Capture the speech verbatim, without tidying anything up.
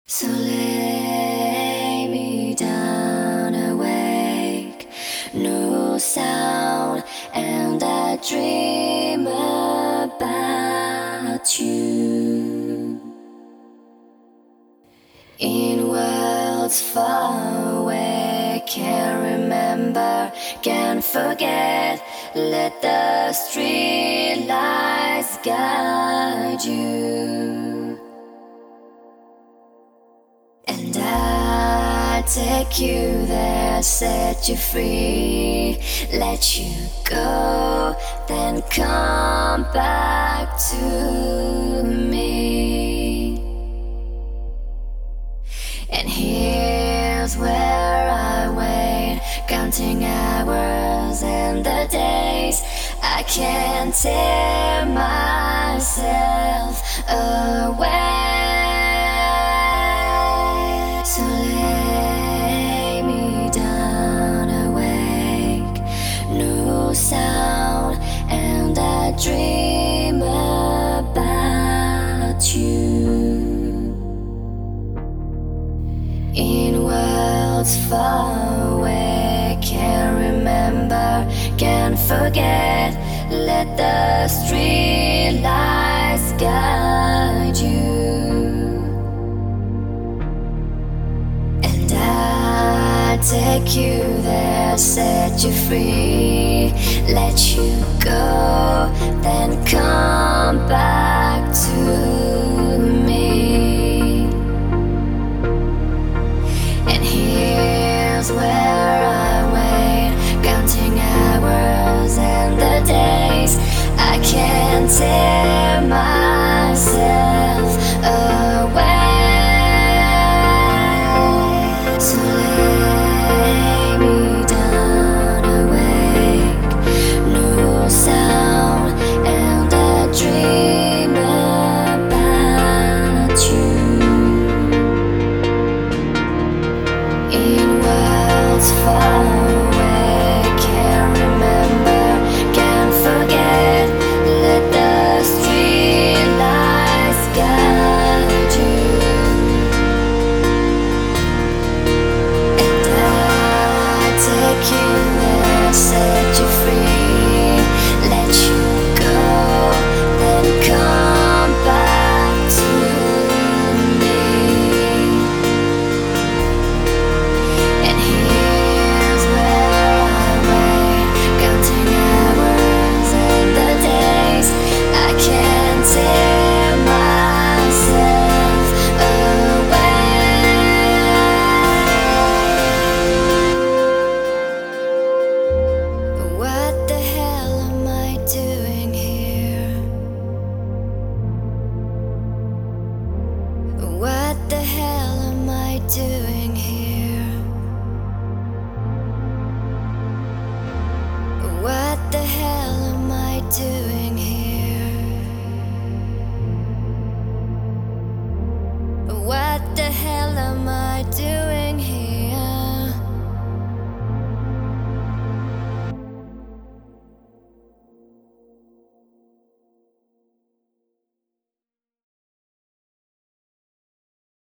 So lay me down awake, no sound, and I dream about you. In worlds far away, can't remember, can't forget. Let the street lights guide you. And I'll take you there, set you free, let you go, then come back to me. And here's where I wait, counting hours and the days. I can't tear myself away. So lay me down awake, no sound, and I dream about you. In worlds far away, can't remember, can't forget. Let the street lights guide you. And I'll take you there, set you free, let you go, then come back to me. And here's where I wait, counting hours and the days. I can't tear myself away. So lay me down awake, no sound, and I dream about you. In worlds far away, can't remember, can't forget. Let the street lights guide you. And I'll take you there, set you free, let you go, then come back to me. And here's where I wait, counting hours and the days. I can't tear myself away. What the hell am I doing here? What the hell am I doing here? What the hell am I doing?